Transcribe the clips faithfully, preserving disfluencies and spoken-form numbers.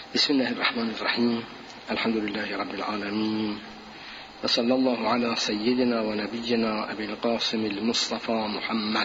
بسم الله الرحمن الرحيم. الحمد لله رب العالمين، وصلى الله على سيدنا ونبينا أبي القاسم المصطفى محمد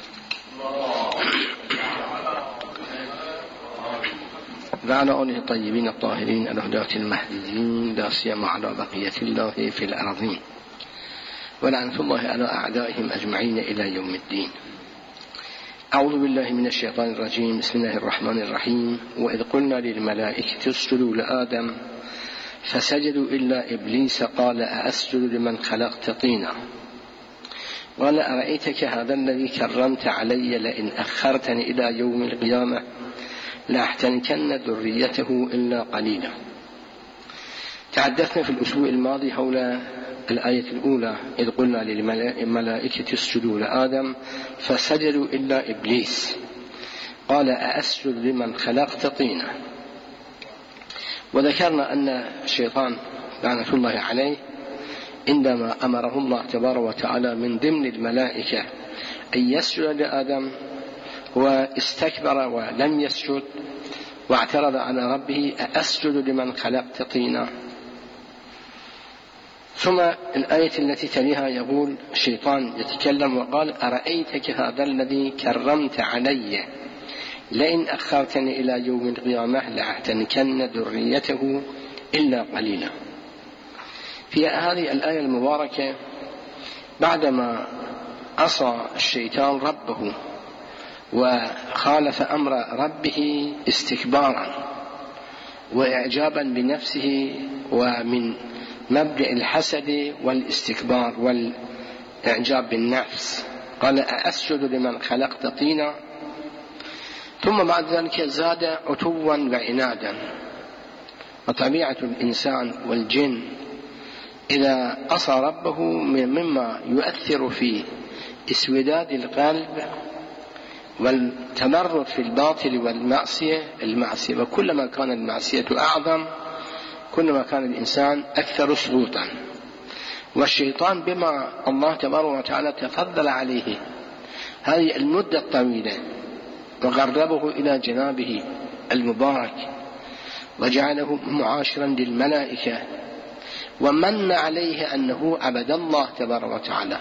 وعلى آله الطيبين الطاهرين الهداة المهديين، لا سيما على بقية الله في الأرضين، ولعنة الله على أعدائهم أجمعين إلى يوم الدين. أعوذ بالله من الشيطان الرجيم. بسم الله الرحمن الرحيم. وإذ قلنا للملائكة اسجدوا لآدم فسجدوا إلا إبليس قال أأسجد لمن خلقت طينا قال أرأيتك هذا الذي كرمت علي لئن أخرتني إلى يوم القيامة لأحتنكن ذريته إلا قليلا. تحدثنا في الأسبوع الماضي حول الآية الأولى: إذ قلنا للملائكة اسجدوا لآدم فسجدوا إلا إبليس قال أأسجد لمن خلقت طينا. وذكرنا أن الشيطان لعنة الله عليه عندما أمره الله تبارك وتعالى من ضمن الملائكة أن يسجد لآدم واستكبر ولم يسجد واعترض على ربه: أأسجد لمن خلقت طينا. ثم الآية التي تليها يقول الشيطان يتكلم وقال: أرأيتك هذا الذي كرمت علي لئن أخرتني إلى يوم القيامة لأحتنكن ذريته إلا قليلا. في هذه الآية المباركة بعدما عصى الشيطان ربه وخالف أمر ربه استكبارا وإعجابا بنفسه ومن مبدأ الحسد والاستكبار والإعجاب بالنفس، قال أأسجد لمن خلقت طينا. ثم بعد ذلك زاد عتوا وعنادا. وطبيعة الإنسان والجن إذا عصى ربه مما يؤثر في اسوداد القلب والتمرد في الباطل والمعصية المعصية، وكلما كان المعصية أعظم كلما كان الإنسان أكثر سقوطا. والشيطان بما الله تبارك وتعالى تفضل عليه هذه المدة الطويلة وغربه إلى جنابه المبارك وجعله معاشرا للملائكة ومن عليه أنه عبد الله تبارك وتعالى،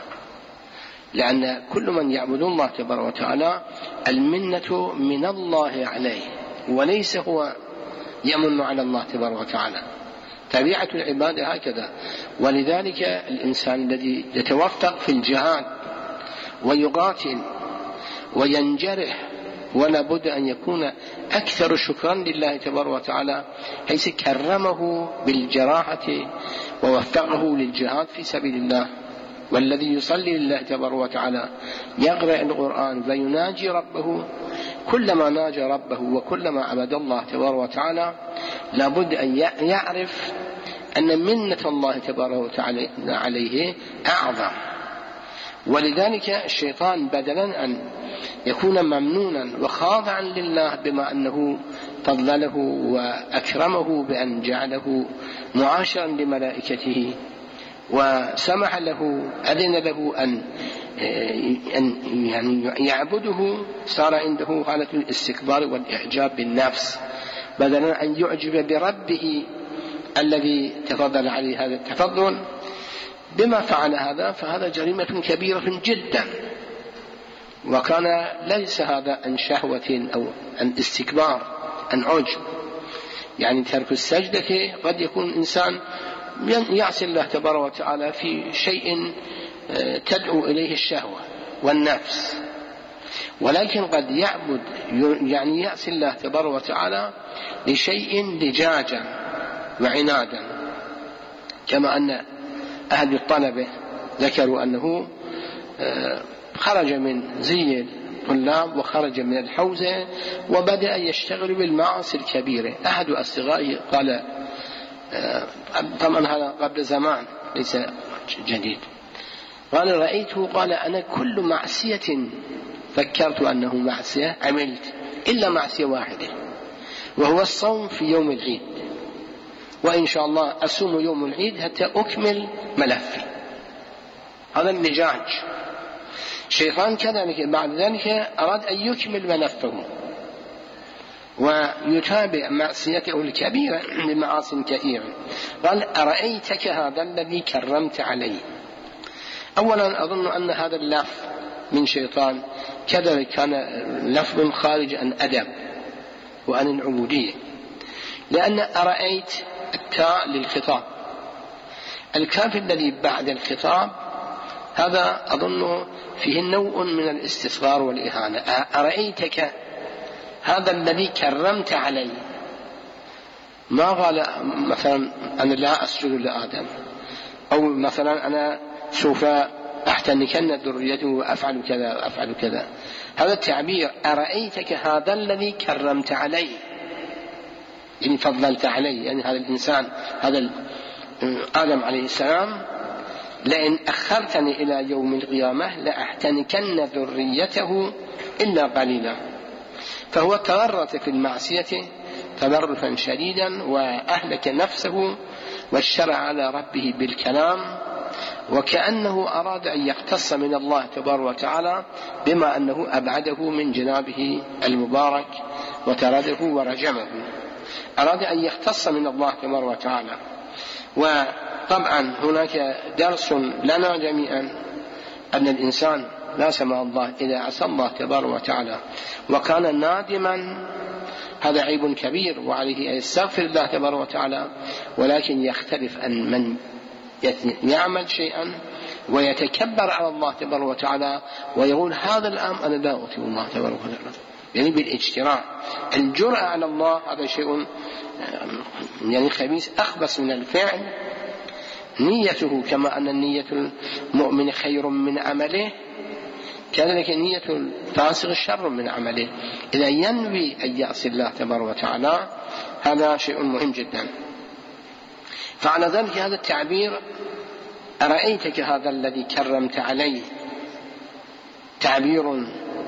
لأن كل من يعبد الله تبارك وتعالى المنة من الله عليه وليس هو يمن على الله تبارك وتعالى. طبيعة العبادة هكذا. ولذلك الإنسان الذي يتوفق في الجهاد ويقاتل وينجرح ولا بد أن يكون أكثر شكرا لله تبارك وتعالى حيث كرمه بالجراحة ووفقه للجهاد في سبيل الله. والذي يصلي لله تبارك وتعالى يقرأ القرآن ويناجي ربه، كلما ناجى ربه وكلما عبد الله تبارك وتعالى لابد أن يعرف أن منة الله تبارك وتعالى عليه أعظم. ولذلك الشيطان بدلا أن يكون ممنونا وخاضعا لله بما أنه فضله وأكرمه بأن جعله معاشرا لملائكته وسمح له أذن له أن يعني يعبده، صار عنده حالة الاستكبار والإعجاب بالنفس بدلا أن يعجب بربه الذي تفضل عليه هذا التفضل. بما فعل هذا فهذا جريمة كبيرة جدا، وكان ليس هذا عن شهوة أو عن استكبار عن عجب. يعني ترك السجدة قد يكون إنسان يعصي الله تبارك وتعالى في شيء تدعو إليه الشهوة والنفس، ولكن قد يعبد يعني يعصي الله تبارك وتعالى لشيء لجاجا وعنادا. كما أن أهل الطلبة ذكروا أنه خرج من زي الطلاب وخرج من الحوزة وبدأ يشتغل بالمعاصي الكبيرة. أحد أصدقائي قال، طبعا هذا قبل زمان ليس جديد، قال رأيته قال أنا كل معصية فكرت أنه معصية عملت إلا معصية واحدة وهو الصوم في يوم العيد، وإن شاء الله أصوم يوم العيد حتى أكمل ملفي. هذا النجاج. شيطان كذلك بعد ذلك أراد أن يكمل ملفه ويتابع معصيته الكبيرة بمعاصي كثيرة. قال أرأيتك هذا الذي كرمت عليه. أولا أظن أن هذا اللفظ من شيطان كذلك كان لفظ خارج عن أدب وعن العبودية، لأن أرأيت التاء للخطاب، الكاف الذي بعد الخطاب هذا أظن فيه نوع من الاستصغار والإهانة. أرأيتك هذا الذي كرمت علي، ما قال مثلا أنا لا أسجد لآدم، أو مثلا أنا سوف أحتنكن ذريته وأفعل كذا وأفعل كذا. هذا التعبير أرأيتك هذا الذي كرمت علي، يعني فضلت علي، يعني هذا الإنسان هذا آدم عليه السلام لئن أخرتني إلى يوم القيامة لأحتنكن ذريته إلا قليلا. فهو تورط في المعصية تورطا شديدا وأهلك نفسه والشرع على ربه بالكلام، وكأنه أراد أن يقتص من الله تبارك وتعالى بما أنه أبعده من جنابه المبارك وترده ورجمه، أراد أن يقتص من الله تبارك وتعالى. وطبعا هناك درس لنا جميعا أن الإنسان لا سمح الله إذا عصى الله تبارك وتعالى وكان نادما، هذا عيب كبير وعليه أن يستغفر الله تبارك وتعالى، ولكن يختلف عن من يعمل شيئا ويتكبر على الله تبارك وتعالى ويقول هذا الآن أنا لا أطيع الله تبارك وتعالى، يعني بالاجتراء. الجرأة على الله هذا شيء يعني خبيث أخبث من الفعل. نيته كما أن نية المؤمن خير من عمله، كذلك نية الفاسق شر من عمله. إذا ينوي أن يعصي الله تبارك وتعالى هذا شيء مهم جدا. فعلى ذلك هذا التعبير أرأيتك هذا الذي كرمت عليه تعبير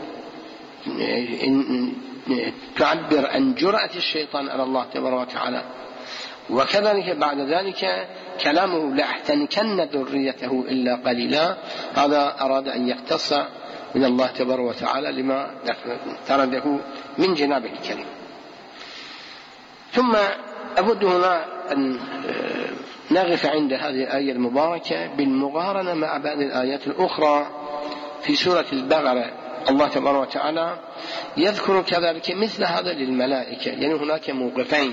تعبر عن جرأة الشيطان على الله تبارك وتعالى. وكذلك بعد ذلك كلامه لأحتنكن ذريته إلا قليلا، هذا أراد أن يقتص من الله تبارك وتعالى لما ترده من جنابه الكريم. ثم أود هنا أن نقف عند هذه الآية المباركة بالمقارنة مع بعض الآيات الأخرى في سورة البقرة. الله تبارك وتعالى يذكر كذلك مثل هذا للملائكة، يعني هناك موقفين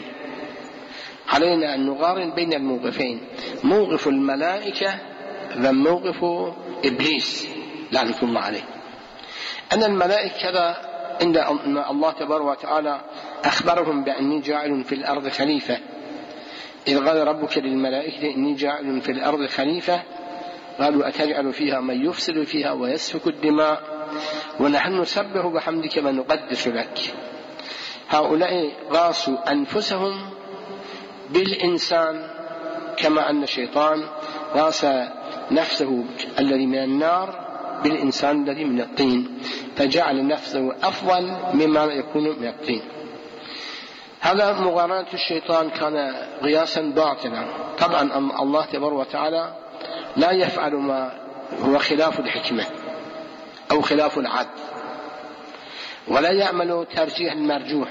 علينا أن نقارن بين الموقفين، موقف الملائكة وموقف إبليس لعنة الله عليه. أن الملائكة كذا عند الله تبارك وتعالى أخبرهم بأني جاعل في الأرض خليفة، إذ قال ربك للملائكة إني جاعل في الأرض خليفة قالوا أتجعل فيها من يفسد فيها ويسفك الدماء ونحن نسبح بحمدك ونقدس لك. هؤلاء قاسوا أنفسهم بالإنسان كما أن الشيطان قاس نفسه الذي من النار بالإنسان الذي من الطين، فجعل نفسه أفضل مما يكون من الطين. هذا مقارنة الشيطان كان قياسا باطلا. طبعا الله تبارك وتعالى لا يفعل ما هو خلاف الحكمة أو خلاف العدل، ولا يعمل ترجيح المرجوح،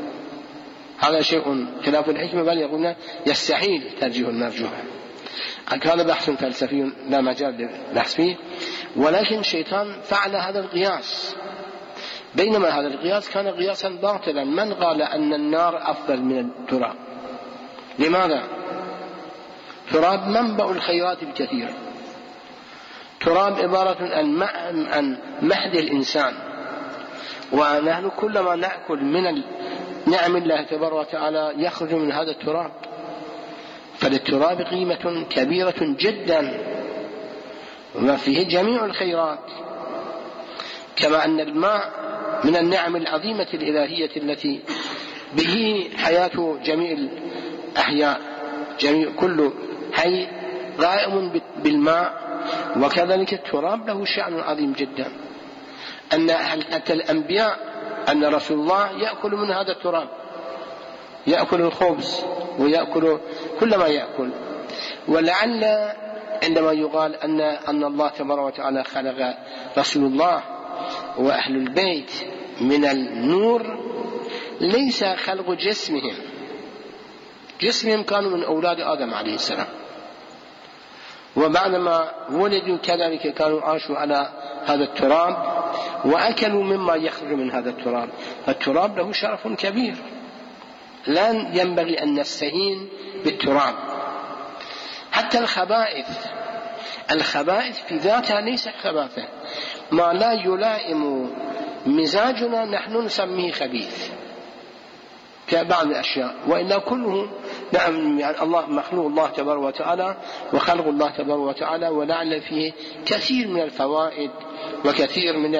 هذا شيء خلاف الحكمة، بل يقولون يستحيل ترجيح المرجوح. هذا بحث فلسفي لا مجال للبحث فيه، ولكن الشيطان فعل هذا القياس، بينما هذا القياس كان قياسا باطلا. من قال أن النار أفضل من التراب؟ لماذا؟ تراب منبع الخيرات الكثيرة، تراب عبارة عن محد الإنسان، ونحن كلما نأكل من نعم الله تبارك وتعالى يخرج من هذا التراب، فللتراب قيمة كبيرة جدا وما فيه جميع الخيرات، كما أن الماء من النعم العظيمة الإلهية التي به حياة جميع الأحياء، جميع كل حي قائم بالماء، وكذلك التراب له شأن عظيم جدا. أن حتى الأنبياء أن رسول الله يأكل من هذا التراب، يأكل الخبز ويأكل كل ما يأكل. ولعل عندما يقال أن أن الله تبارك وتعالى خلق رسول الله وأهل البيت من النور، ليس خلق جسمهم، جسمهم كانوا من أولاد آدم عليه السلام، وبعدما ولدوا كذلك كانوا عاشوا على هذا التراب وأكلوا مما يخرج من هذا التراب، فالتراب له شرف كبير، لا ينبغي أن نستهين بالتراب. حتى الخبائث، الخبائث في ذاتها ليست خباثة، ما لا يلائم مزاجنا نحن نسميه خبيث كبعض الأشياء، وإلا كله نعم يعني الله مخلوق الله تبارك وتعالى وخلق الله تبارك وتعالى، ولعل فيه كثير من الفوائد وكثير من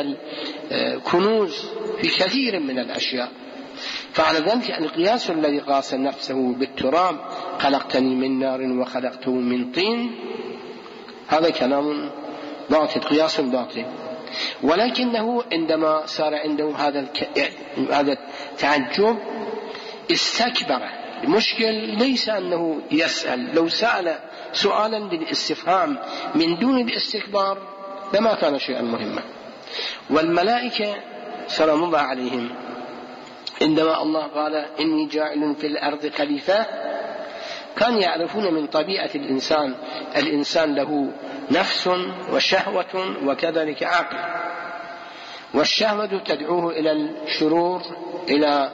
الكنوز في كثير من الأشياء. فعلى ذلك القياس الذي قاس نفسه بالتراب خلقتني من نار وخلقته من طين، هذا كلام باطل، قياس باطل. ولكنه عندما صار عنده هذا هذا التعجب استكبر. المشكل ليس أنه يسأل، لو سأل سؤالا للاستفهام من دون الاستكبار لما كان شيئا مهما. والملائكة سلام الله عليهم عندما الله قال إني جاعل في الأرض خليفة، كانوا يعرفون من طبيعة الإنسان، الإنسان له نفس وشهوة وكذلك عقل، والشهوة تدعوه إلى الشرور، إلى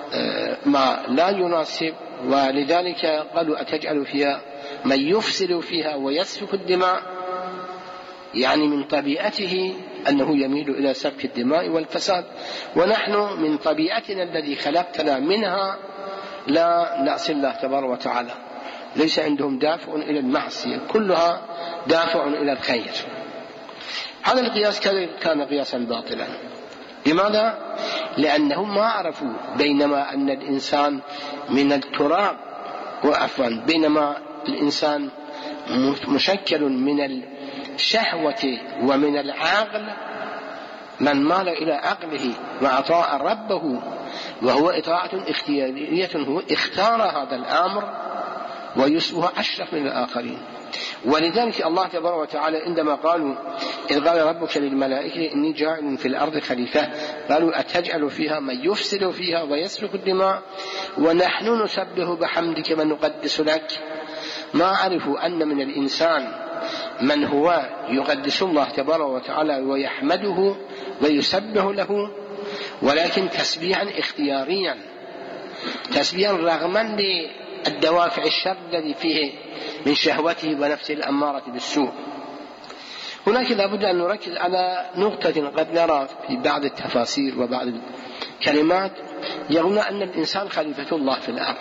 ما لا يناسب، ولذلك قالوا أتجعل فيها من يفسد فيها ويسفك الدماء، يعني من طبيعته أنه يميل إلى سفك الدماء والفساد، ونحن من طبيعتنا الذي خلقتنا منها لا نعصي الله تبارك وتعالى، ليس عندهم دافع إلى المعصية، كلها دافع إلى الخير. هذا القياس كان قياسا باطلا. لماذا؟ لأنهم ما عرفوا بينما أن الإنسان من التراب، وعفوا بينما الإنسان مشكل من الشهوة ومن العقل، من مال إلى عقله وأطاع ربه وهو إطاعة اختيارية، هو اختار هذا الأمر ويسوه أشرف من الآخرين. ولذلك الله تبارك وتعالى عندما قالوا إذ قال ربك للملائكة إني جاعل في الأرض خليفة، قالوا أتجعل فيها من يفسد فيها ويسفك الدماء ونحن نسبح بحمدك ونقدس لك. ما عرفوا أن من الإنسان من هو يقدس الله تبارك وتعالى ويحمده ويسبح له، ولكن تسبيحا اختياريا، تسبيحا رغما للدوافع الشر الذي فيه من شهوته ونفسه الأمارة بالسوء. هناك لابد أن نركز على نقطة قد نرى في بعض التفاسير وبعض الكلمات يقولون أن الإنسان خليفة الله في الأرض،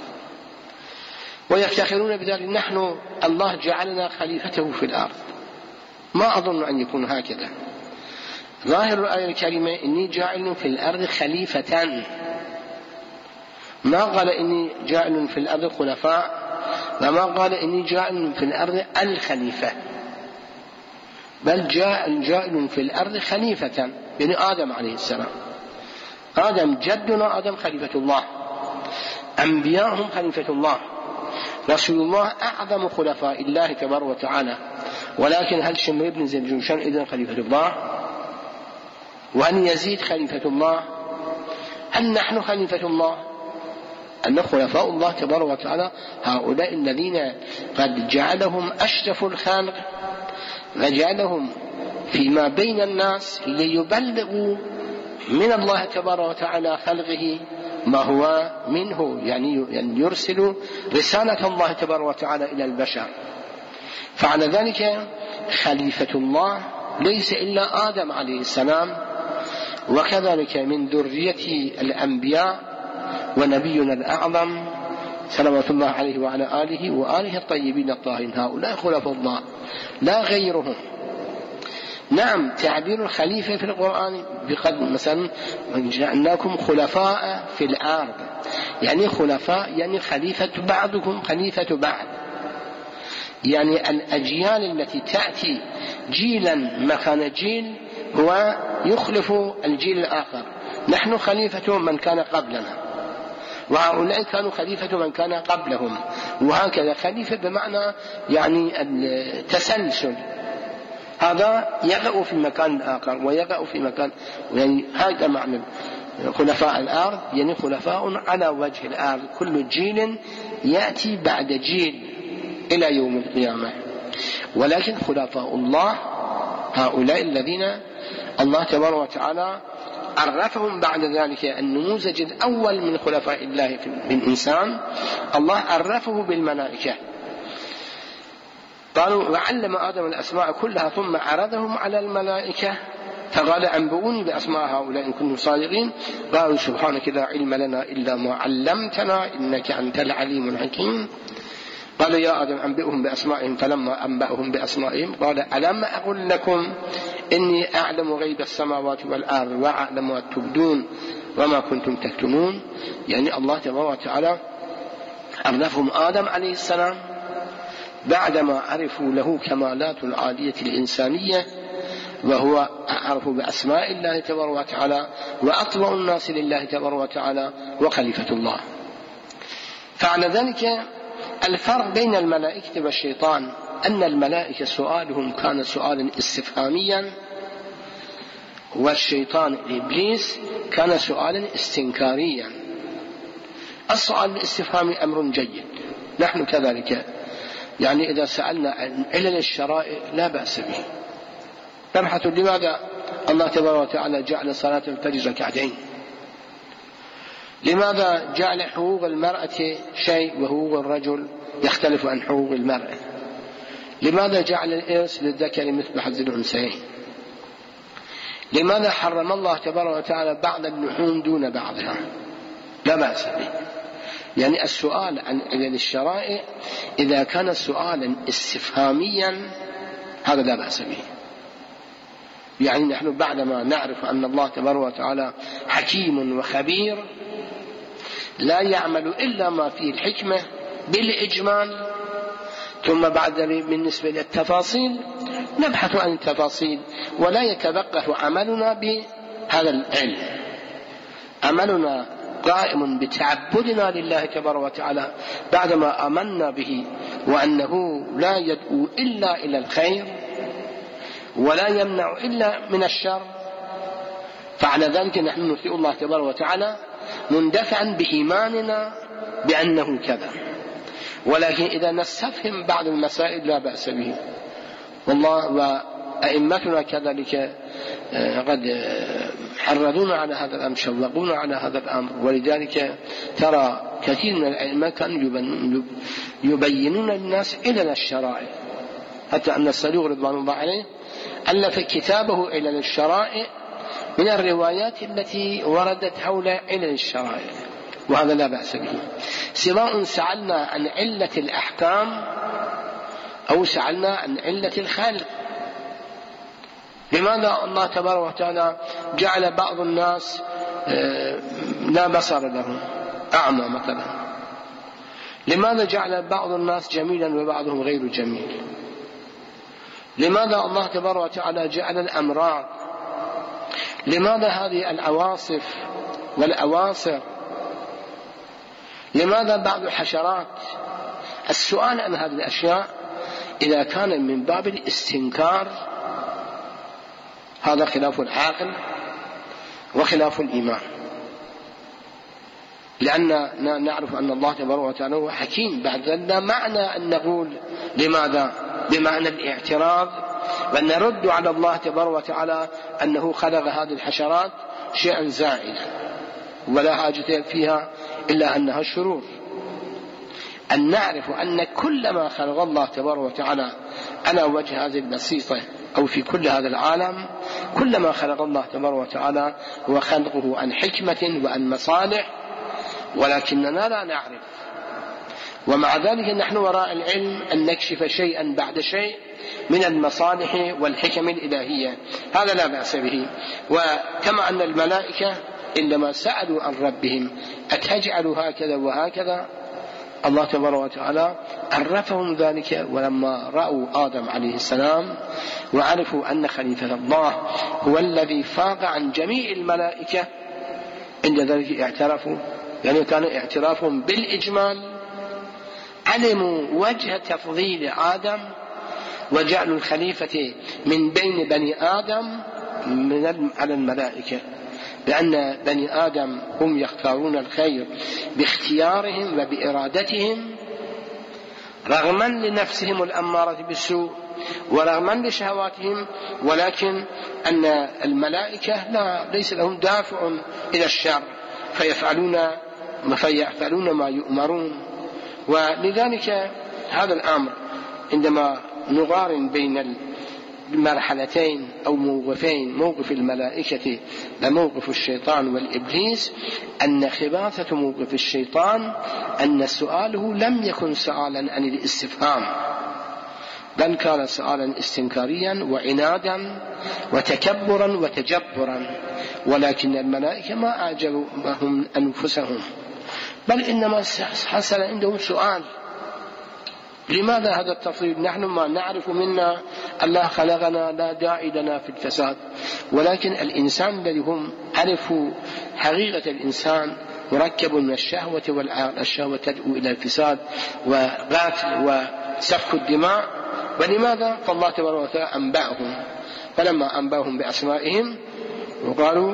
ويفتخرون بذلك نحن الله جعلنا خليفته في الأرض. ما أظن أن يكون هكذا. ظاهر الآية الكريمة إني جاعل في الأرض خليفة، ما قال إني جاعل في الأرض خلفاء، وما قال إني جاعل في الأرض الخليفة، بل جاء جاعل في الأرض خليفة، يعني آدم عليه السلام. آدم جدنا آدم خليفة الله، أنبياءهم خليفة الله، رسول الله أعظم خلفاء الله تبارك وتعالى. ولكن هل شمر بن ذي الجوشن إذن خليفة الله؟ وهل يزيد خليفة الله؟ هل نحن خليفة الله؟ أن خلفاء الله تبارك وتعالى هؤلاء الذين قد جعلهم أشرف الخلق وجعلهم فيما بين الناس ليبلغوا من الله تبارك وتعالى خلقه ما هو منه، يعني يرسل رسالة الله تبارك وتعالى إلى البشر. فعلى ذلك خليفة الله ليس إلا آدم عليه السلام، وكذلك من ذرية الأنبياء ونبينا الأعظم صلوات الله عليه وعلى آله وآله الطيبين الطاهرين، هؤلاء خلفاء الله لا غيرهم. نعم تعبير الخليفة في القرآن بقدر مثلا جعلناكم خلفاء في الأرض، يعني خلفاء يعني خليفة بعضكم خليفة بعض، يعني الأجيال التي تأتي جيلا مكان جيل هو يخلف الجيل الآخر. نحن خليفة من كان قبلنا، وهؤلاء كانوا خليفة من كان قبلهم، وهكذا خليفة بمعنى يعني التسلسل، هذا يقع في مكان آخر ويقع في مكان، يعني هذا معنى. خلفاء الأرض يعني خلفاء على وجه الأرض، كل جيل يأتي بعد جيل إلى يوم القيامة. ولكن خلفاء الله هؤلاء الذين الله تبارك وتعالى عرفهم بعد ذلك النموذج الأول من خلفاء الله في الإنسان، الله عرفه بالملائكة. قالوا وعلم آدم الأسماء كلها ثم عرضهم على الملائكة فقال أنبئوني بأسماء هؤلاء إن كنتم صادقين. قالوا سبحانك لا علم لنا إلا ما علمتنا إنك أنت العليم الحكيم. قال يا آدم أنبئهم بأسمائهم فلما أنبأهم بأسمائهم قال ألم أقل لكم إني أعلم غيب السماوات والأرض وأعلم ما تبدون وما كنتم تكتمون. يعني الله تبارك وتعالى عرفهم آدم عليه السلام بعدما عرفوا له كمالات العالية الإنسانية، وهو أعرف بأسماء الله تبارك وتعالى وأطلع الناس لله تبارك وتعالى وخليفة الله. فعلى ذلك الفرق بين الملائكة والشيطان أن الملائكة سؤالهم كان سؤالا استفهاميا، والشيطان إبليس كان سؤالا استنكاريا. السؤال الاستفهامي أمر جيد، نحن كذلك يعني إذا سألنا عن علل الشرائع لا بأس به، نبحث لماذا الله تبارك وتعالى جعل صلاة الفجر ركعتين، لماذا جعل حقوق المرأة شيء وحقوق الرجل يختلف عن حقوق المرأة، لماذا جعل الإرث للذكر مثل حظ الأنثيين، لماذا حرم الله تبارك وتعالى بعض اللحوم دون بعضها، لا بأس به. يعني السؤال عن علل الشرائع إذا كان سؤالا استفهاميا هذا لا بأس به. يعني نحن بعدما نعرف أن الله تبارك وتعالى حكيم وخبير لا يعمل إلا ما فيه الحكمة بالإجمال، ثم بعد ذلك بالنسبة للتفاصيل نبحث عن التفاصيل، ولا يتوقف عملنا بهذا العلم. عملنا قائم بتعبدنا لله تبارك وتعالى بعدما آمنا به وأنه لا يدعو إلا إلى الخير ولا يمنع إلا من الشر، فعلى ذلك نحن نطيع الله تبارك وتعالى مندفعا بإيماننا بأنه كذا. ولكن إذا نستفهم بعض المسائل لا بأس به، والله وأئمتنا كذلك قد حرضونا على هذا الأمر، شوقونا على هذا الأمر. ولذلك ترى كثير من الأئمة كانوا يبينون للناس علل الشرائع، حتى أن الصدوق رضوان الله عليه ألف كتابه علل الشرائع من الروايات التي وردت حول علل الشرائع، وهذا لا بأس به، سواء سألنا عن علة الأحكام أو سألنا عن علة الخلق. لماذا الله تبارك وتعالى جعل بعض الناس لا بصر لهم، أعمى مثلا؟ لماذا جعل بعض الناس جميلا وبعضهم غير جميل؟ لماذا الله تبارك وتعالى جعل الأمراض؟ لماذا هذه العواصف والأواصر؟ لماذا بعض الحشرات؟ السؤال عن هذه الأشياء إذا كان من باب الاستنكار هذا خلاف العقل وخلاف الإيمان، لأننا نعرف أن الله تبارك وتعالى هو حكيم. بعد ذلك معنى أن نقول لماذا بمعنى الاعتراض، وأن نرد على الله تبارك وتعالى أنه خلق هذه الحشرات شيئا زائدا ولا حاجة فيها إلا أنها شرور. أن نعرف أن كل ما خلق الله تبارك وتعالى على وجه هذه البسيطة أو في كل هذا العالم، كل ما خلق الله تبارك وتعالى هو خلقه عن حكمة وعن مصالح، ولكننا لا نعرف. ومع ذلك نحن وراء العلم أن نكشف شيئا بعد شيء من المصالح والحكم الإلهية، هذا لا بأس به. وكما أن الملائكة إنما سألوا عن ربهم أتجعل هكذا وهكذا، الله تبارك وتعالى عرفهم ذلك. ولما رأوا آدم عليه السلام وعرفوا أن خليفة الله هو الذي فاق عن جميع الملائكة، عند ذلك اعترفوا، يعني كان اعترافهم بالإجمال، علموا وجه تفضيل آدم وجعلوا الخليفة من بين بني آدم من على الملائكة، بأن بني آدم هم يختارون الخير باختيارهم وبإرادتهم رغما لنفسهم الأمارة بالسوء ورغما لشهواتهم، ولكن أن الملائكة لا ليس لهم دافع إلى الشر فيفعلون فيفعلون ما يؤمرون. ولذلك هذا الأمر عندما نقارن بين المرحلتين أو موقفين، موقف الملائكة وموقف الشيطان والإبليس، أن خباثة موقف الشيطان أن سؤاله لم يكن سؤالا عن الاستفهام، بل كان سؤالا استنكاريا وعنادا وتكبرا وتجبرا، ولكن الملائكة ما أعجبهم أنفسهم، بل إنما حصل عندهم سؤال: لماذا هذا التفضيل؟ نحن ما نعرف منا الله خلقنا، لا داعي لنا في الفساد. ولكن الإنسان الذي هم عرفوا حقيقة الإنسان مركب من الشهوة والعقل، الشهوة تدعو إلى الفساد وقتل وسفك الدماء. ولماذا؟ فالله تبارك وتعالى أنبأهم، فلما أنبأهم بأسمائهم وقالوا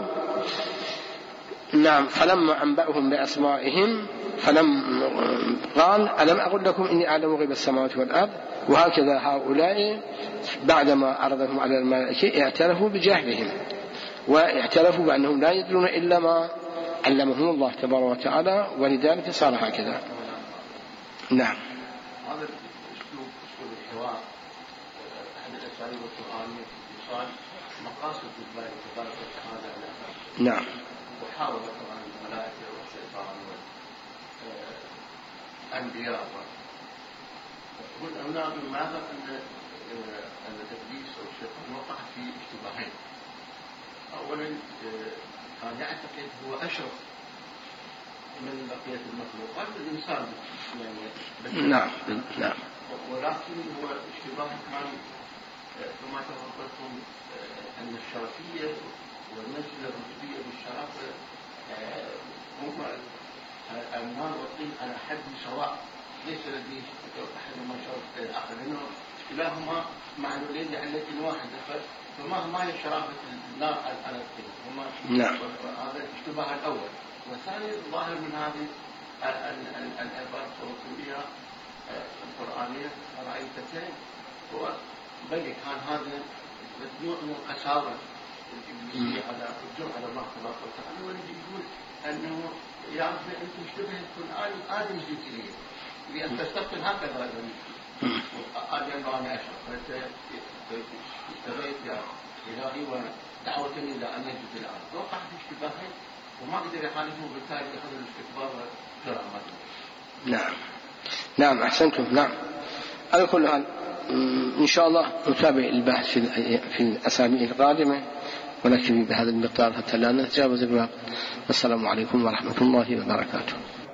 نعم فلما أنبأهم بأسمائهم فلم قال ألم أقل لكم إني أعلم غيب السماوات والأرض. وهكذا هؤلاء بعدما عرضهم على الملائكة اعترفوا بجهلهم واعترفوا بأنهم لا يدرون إلا ما علمهم الله تبارك وتعالى، ولذلك صار هكذا. نعم. هذا الأسلوب أسلوب الحوار أحد الأساليب القرآنية في إيصال مقاصد الله تبارك وتعالى. نعم. وحاول طبعا الملائكة والشيطان والأنبياء قلنا ماذا أن أن إبليس أو الشيطان وقع في اشتباهين. أولا كان يعتقد هو أشرف من بقية المخلوقات الإنسان يعني. نعم نعم. ولكن هو اشتباه كان كما تفضلتم أن الشرفية والمنزلة الرتبية بالشرافة هم المال والطين على حد سواء، ليس لديه أحدهما شرف الآخر، لأنه كلاهما معلولين لعلة واحدة، فما ما هي شرافة النار على الطين؟ نعم. هذا الاشتباه الأول. والثاني ظاهر من هذه العبارة الرسولية القرآنية رأيتين، هو بل كان هذا نوع من القساوة الإبليسية على الرجوع على الله تبارك وتعالى، والذي يقول أنه يا رب أنت مشتبه تكون آدم آدم جيتلية لأن تستقبل هكذا آدم وأنا أشرف، فأنت استغيث يا إلهي ودعوتني إلى أن يجد الأرض. وقع في اشتباهين وما قدر يخالفه، بالتالي أخذ الاستكبار وكرامته. نعم نعم أحسنتم. نعم. على كل حال إن شاء الله نتابع البحث في في الأسابيع القادمة، ونكتفي بهذا المقدار حتى لا نتجاوز الوقت. والسلام عليكم ورحمة الله وبركاته.